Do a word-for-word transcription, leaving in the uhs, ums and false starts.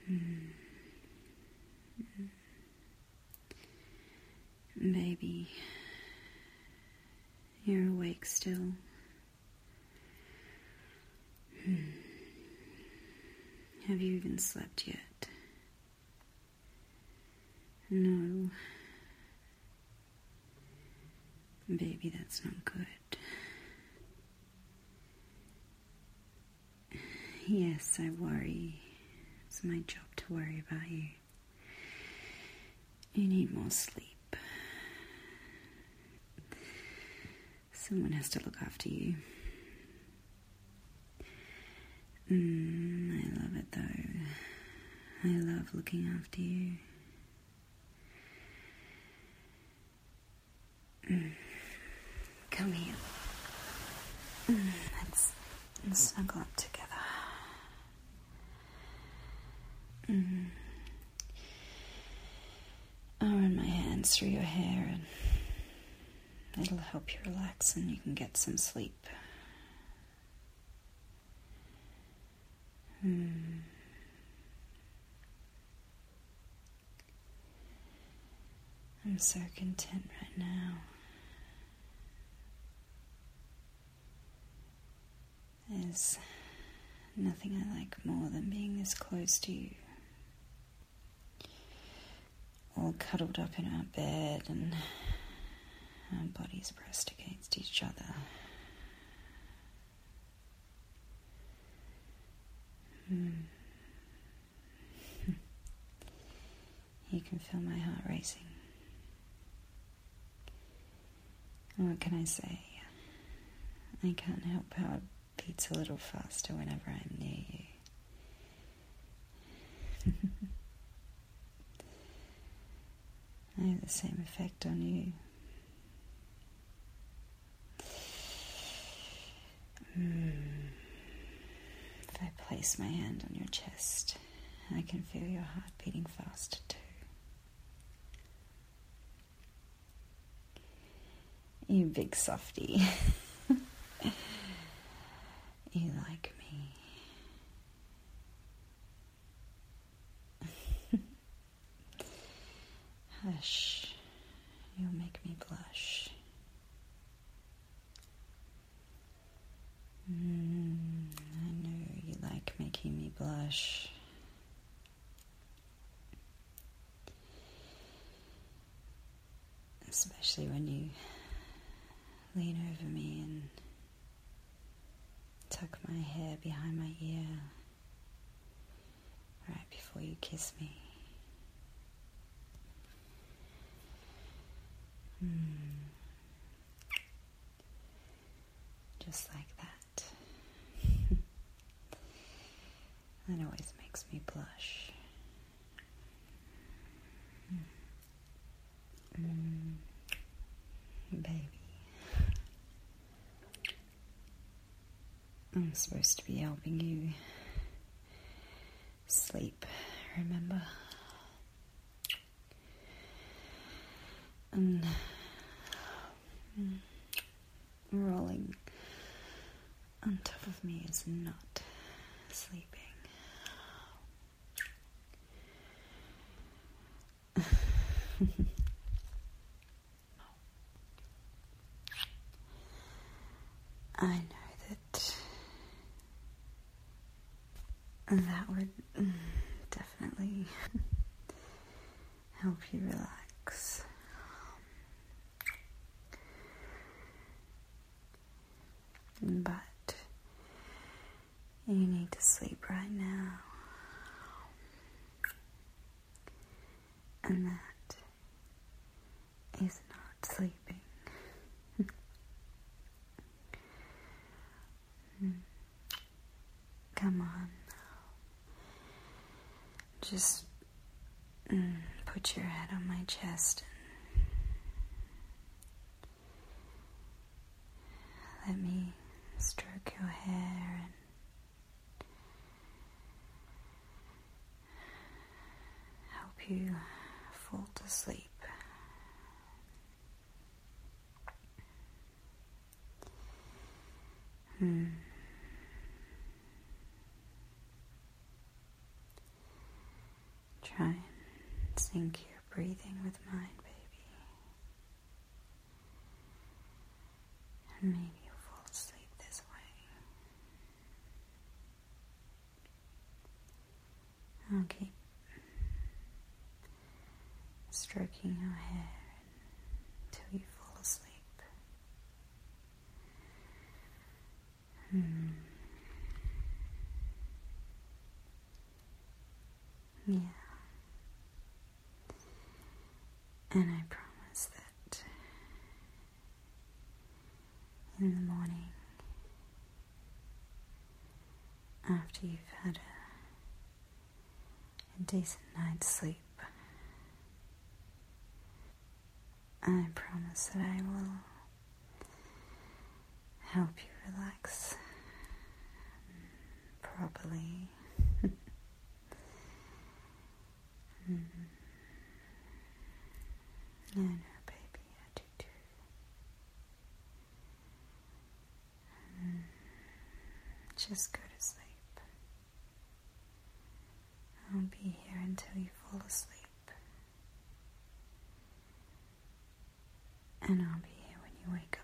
Mm. Baby, you're awake still. Hmm. Have you even slept yet? No. Baby, that's not good. Yes, I worry. It's my job to worry about you. You need more sleep. Someone has to look after you. Mm, I love it though. I love looking after you. Mm. Come here. Mm, let's, let's snuggle up together. Mm. I'll run my hands through your hair and it'll help you relax and you can get some sleep. Mm. I'm so content right now. There's nothing I like more than being this close to you. All cuddled up in our bed and our bodies pressed against each other. Hmm. You can feel my heart racing. What can I say? I can't help how it beats a little faster whenever I'm near you. I have the same effect on you. Mm. If I place my hand on your chest, I can feel your heart beating faster too. You big softie. You like me. Hush, you'll make me blush. Mm, I know you like making me blush. Especially when you lean over me and tuck my hair behind my ear right before you kiss me. Mm. Just like that. That always makes me blush. Mm. Baby. I'm supposed to be helping you sleep, remember? And rolling on top of me is not sleeping. I know that that would definitely help you relax. But you need to sleep right now. And that is not sleeping. Come on. Just mm, put your head on my chest and let me stroke your hair and help you fall to sleep. Hmm. try and sync your breathing with mine, baby. And maybe you'll fall asleep this way. I'll keep stroking your hair until you fall asleep. Hmm. Yeah. And I promise that in the morning, after you've had a, a decent night's sleep, I promise that I will help you relax properly. mm. I know, baby, I do too. Mm. Just go to sleep. I'll be here until you fall asleep. And I'll be here when you wake